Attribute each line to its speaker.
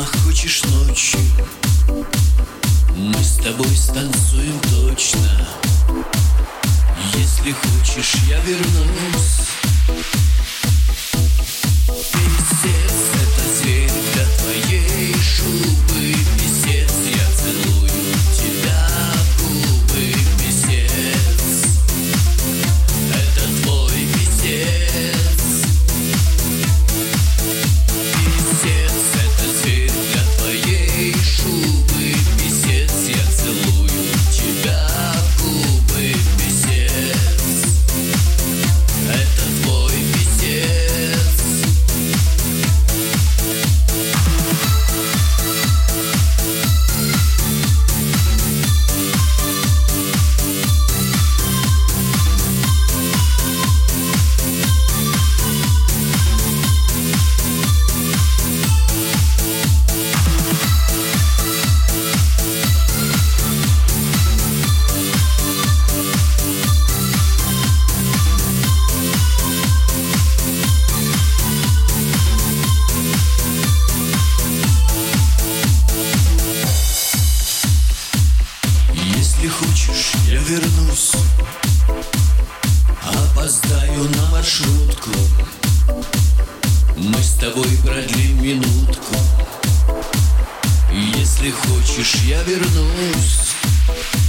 Speaker 1: хочешь ночью, мы с тобой станцуем точно. Если хочешь, я вернусь. Писец — это зверь для твоей шубы. Писец, я целую тебя в губы. Писец — это твой писец. Писец — это зверь для твоей шубы. Писец, я целую тебя в губы. Писец — это твой писец. Если хочешь, я вернусь. Опоздаю на маршрутку. Мы с тобой продлим минутку. Если хочешь, я вернусь.